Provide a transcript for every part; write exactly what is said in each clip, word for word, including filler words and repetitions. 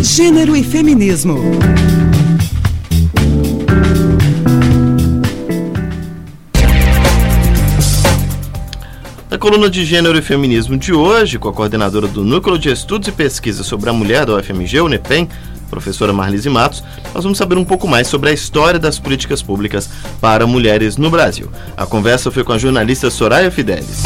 Gênero e feminismo. Na coluna de Gênero e Feminismo de hoje, com a coordenadora do Núcleo de Estudos e Pesquisa sobre a Mulher da U F M G, o NEPEM, professora Marlise Matos, nós vamos saber um pouco mais sobre a história das políticas públicas para mulheres no Brasil. A conversa foi com a jornalista Soraya Fidelis.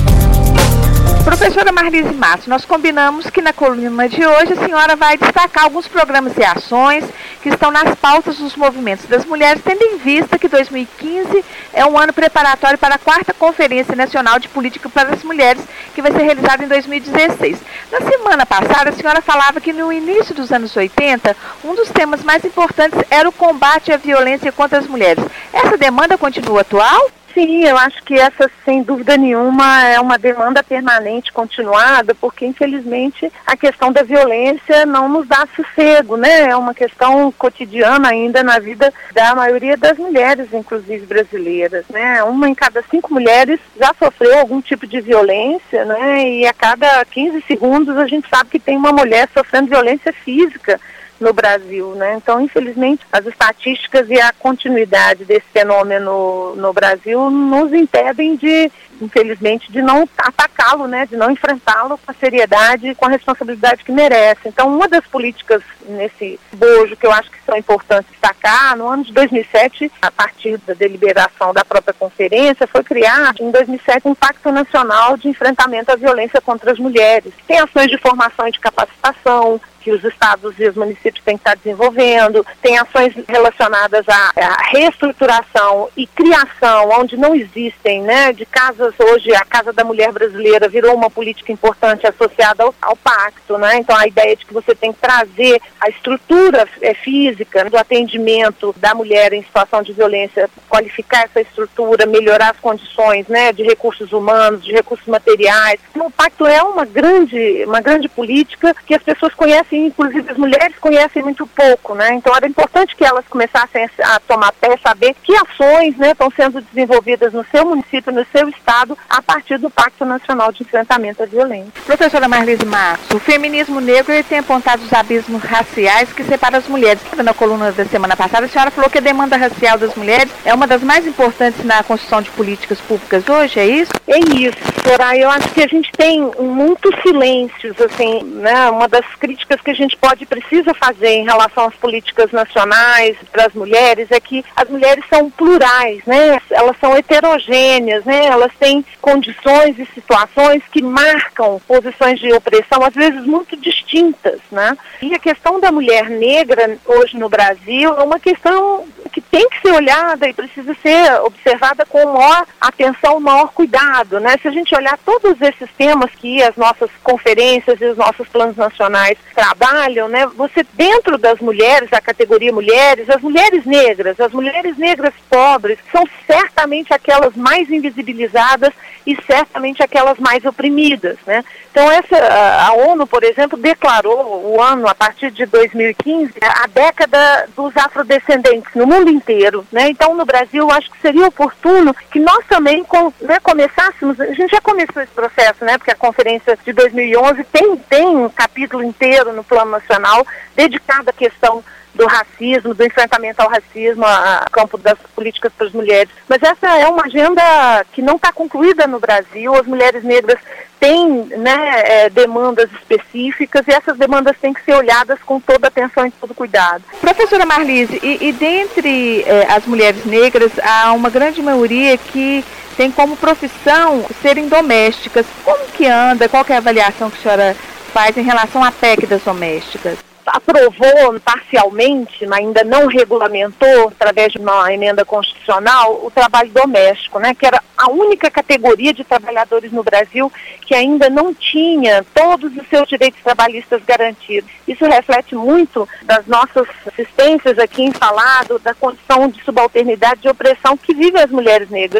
Professora Marlise Matos, nós combinamos que na coluna de hoje a senhora vai destacar alguns programas e ações que estão nas pautas dos movimentos das mulheres, tendo em vista que dois mil e quinze é um ano preparatório para a quarta Conferência Nacional de Política para as Mulheres, que vai ser realizada em dois mil e dezesseis. Na semana passada, a senhora falava que no início dos anos oitenta, um dos temas mais importantes era o combate à violência contra as mulheres. Essa demanda continua atual? Sim, eu acho que essa, sem dúvida nenhuma, é uma demanda permanente, continuada, porque, infelizmente, a questão da violência não nos dá sossego, né? É uma questão cotidiana ainda na vida da maioria das mulheres, inclusive brasileiras, né? Uma em cada cinco mulheres já sofreu algum tipo de violência, né? E a cada quinze segundos a gente sabe que tem uma mulher sofrendo violência física no Brasil, né? Então, infelizmente, as estatísticas e a continuidade desse fenômeno no Brasil nos impedem de, infelizmente, de não atacá-lo, né? De não enfrentá-lo com a seriedade e com a responsabilidade que merece. Então, uma das políticas nesse bojo que eu acho que são importantes destacar, no ano de dois mil e sete, a partir da deliberação da própria conferência, foi criar, em dois mil e sete, um Pacto Nacional de Enfrentamento à Violência contra as Mulheres. Tem ações de formação e de capacitação que os estados e os municípios têm que estar desenvolvendo, tem ações relacionadas à, à reestruturação e criação, onde não existem, né, de casas. Hoje a Casa da Mulher Brasileira virou uma política importante associada ao, ao pacto, né? Então a ideia de que você tem que trazer a estrutura é, física do atendimento da mulher em situação de violência, qualificar essa estrutura, melhorar as condições, né, de recursos humanos, de recursos materiais. Então, o pacto é uma grande, uma grande política que as pessoas conhecem, inclusive as mulheres conhecem muito pouco, né? Então era importante que elas começassem a tomar pé, saber que ações, né, estão sendo desenvolvidas no seu município, no seu estado, a partir do Pacto Nacional de Enfrentamento à Violência. Professora Marlise Matos, o feminismo negro ele tem apontado os abismos raciais que separam as mulheres. Na coluna da semana passada, a senhora falou que a demanda racial das mulheres é uma das mais importantes na construção de políticas públicas hoje, é isso? É isso, Soraya. Eu acho que a gente tem muitos silêncios, assim, né? Uma das críticas que a gente pode e precisa fazer em relação às políticas nacionais para as mulheres é que as mulheres são plurais, né? Elas são heterogêneas, né? Elas têm condições e situações que marcam posições de opressão, às vezes muito distintas, né? E a questão da mulher negra hoje no Brasil é uma questão que tem que ser olhada e precisa ser observada com maior atenção, maior cuidado, né? Se a gente olhar todos esses temas que as nossas conferências e os nossos planos nacionais trabalham, né? Você, dentro das mulheres, a categoria mulheres, as mulheres negras, as mulheres negras pobres, são certamente aquelas mais invisibilizadas e certamente aquelas mais oprimidas, né? Então, essa, a ONU, por exemplo, declarou o ano, a partir de dois mil e quinze, a década dos afrodescendentes no mundo inteiro, né? Então, no Brasil, eu acho que seria oportuno que nós também com, né, começássemos, a gente já começou esse processo, né? Porque a conferência de dois mil e onze tem, tem um capítulo inteiro no Plano Nacional dedicado à questão do racismo, do enfrentamento ao racismo, ao campo das políticas para as mulheres. Mas essa é uma agenda que não está concluída no Brasil. As mulheres negras têm, né, é, demandas específicas e essas demandas têm que ser olhadas com toda atenção e todo cuidado. Professora Marlise, e, e dentre é, as mulheres negras, há uma grande maioria que tem como profissão serem domésticas. Como que anda? Qual que é a avaliação que a senhora faz em relação à P E C das domésticas? Aprovou parcialmente, mas ainda não regulamentou, através de uma emenda constitucional, o trabalho doméstico, né, que era a única categoria de trabalhadores no Brasil que ainda não tinha todos os seus direitos trabalhistas garantidos. Isso reflete muito das nossas assistências aqui em falado, da condição de subalternidade, de opressão que vivem as mulheres negras,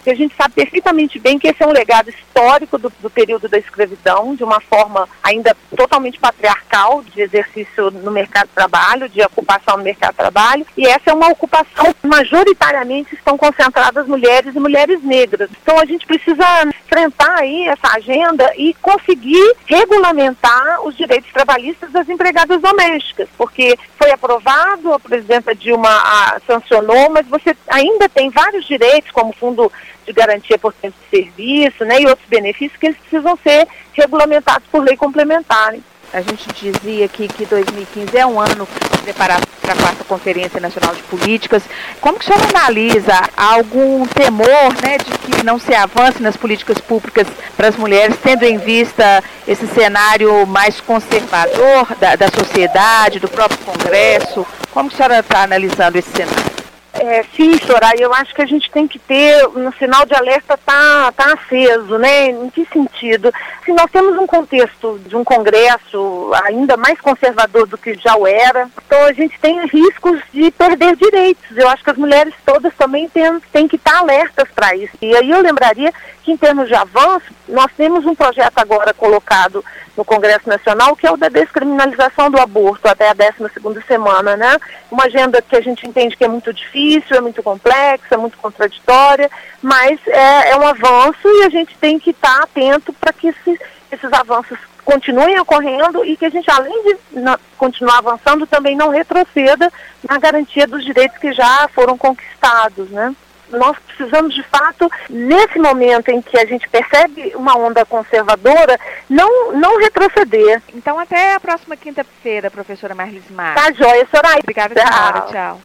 porque a gente sabe perfeitamente bem que esse é um legado histórico do, do período da escravidão, de uma forma ainda totalmente patriarcal de exercício no mercado de trabalho, de ocupação no mercado de trabalho, e essa é uma ocupação que majoritariamente estão concentradas mulheres e mulheres negras. Então a gente precisa enfrentar aí essa agenda e conseguir regulamentar os direitos trabalhistas das empregadas domésticas, porque foi aprovado, a presidenta Dilma a, sancionou, mas você ainda tem vários direitos, como Fundo de Garantia por Tempo de Serviço, né, e outros benefícios que eles precisam ser regulamentados por lei complementar. A gente dizia aqui que dois mil e quinze é um ano preparado para a quarta Conferência Nacional de Políticas. Como que o senhor analisa algum temor, né, de que não se avance nas políticas públicas para as mulheres, tendo em vista esse cenário mais conservador da, da sociedade, do próprio Congresso? Como que a senhora está analisando esse cenário? É, sim, Soraya, eu acho que a gente tem que ter, um sinal de alerta tá, tá aceso, né? Em que sentido? Se nós temos um contexto de um Congresso ainda mais conservador do que já o era, então a gente tem riscos de perder direitos. Eu acho que as mulheres todas também têm, têm que estar alertas para isso. E aí eu lembraria que, em termos de avanço, nós temos um projeto agora colocado no Congresso Nacional, que é o da descriminalização do aborto até a décima segunda semana, né? Uma agenda que a gente entende que é muito difícil, é muito complexa, é muito contraditória, mas é, é um avanço e a gente tem que estar atento para que esse, esses avanços continuem ocorrendo e que a gente, além de na, continuar avançando, também não retroceda na garantia dos direitos que já foram conquistados, né? Nós precisamos, de fato, nesse momento em que a gente percebe uma onda conservadora, não, não retroceder. Então, até a próxima quinta-feira, professora Marlise Matos. Tá joia, Soraya. Obrigada, senhora. Tchau.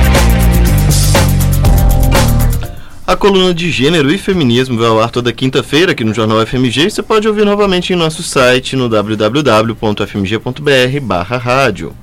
A coluna de Gênero e Feminismo vai ao ar toda quinta-feira aqui no Jornal F M G e você pode ouvir novamente em nosso site no w w w ponto f m g ponto b r barra rádio.